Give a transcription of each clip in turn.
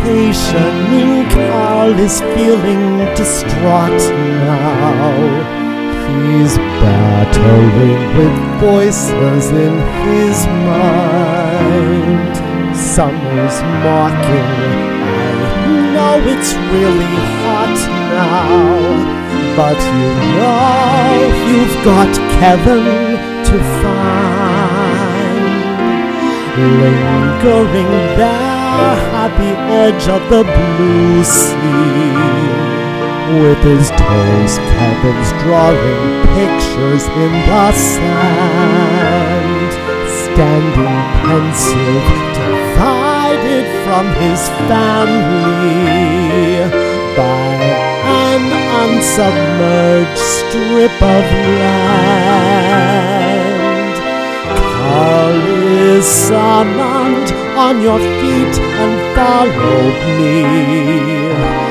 hesitation. Carl is feeling distraught now. He's battling with voices in his mind. Summer's mocking, I know it's really hot now, but you know you've got Kevin to find. Lingering there at the edge of the blue sea, with his toes, Kevin's drawing pictures in the sand, standing pensive, divided from his family by an unsubmerged strip of land. Carl is summoned, on your feet and follow me.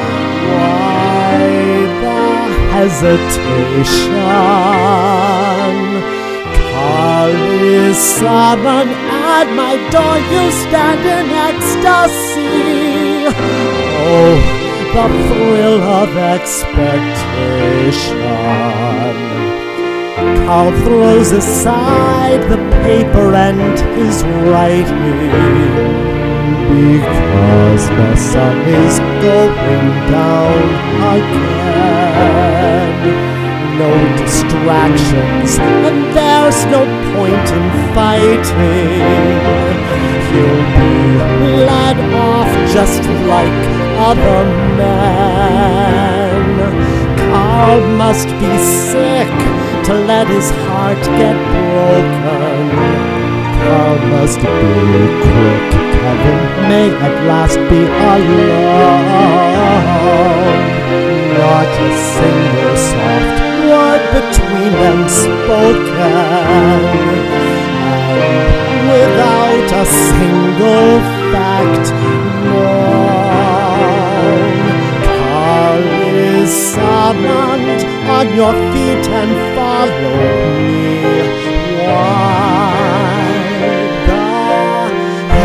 Hesitation. Carl is summoned at my door, you stand in ecstasy. Oh, the thrill of expectation. Carl throws aside the paper and his writing, because the sun is going down again. No distractions, and there's no point in fighting. He'll be led off just like other men. Carl must be sick to let his heart get broken. Carl must be quick, Kevin may at last be alone. Not a single soft word between them spoken, and without a single fact known. Carl is summoned, on your feet and follow me. Why the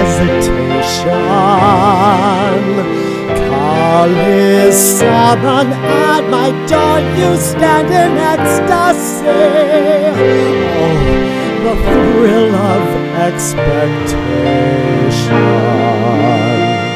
hesitation? Carl is summoned at my door, you stand in ecstasy. Oh, the thrill of expectation.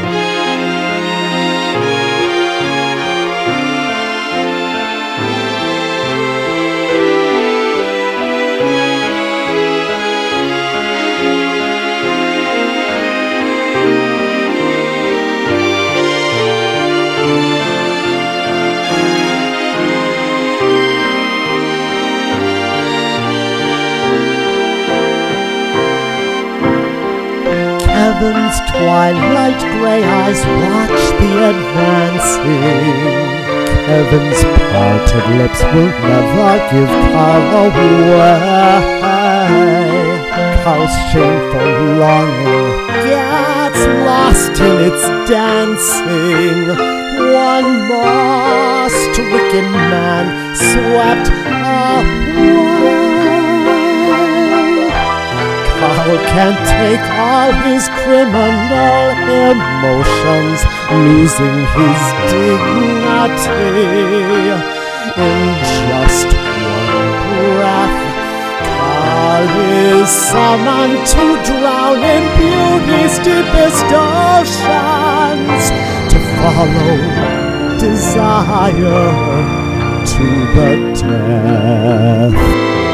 Kevin's twilight gray eyes watch the advancing. Kevin's parted lips will never give Carl away. Carl's shameful longing gets lost in its dancing. One more stricken man swept away. Carl can't take all his criminal emotions, losing his dignity. In just one breath, Carl is summoned to drown in beauty's deepest oceans, to follow desire to the death.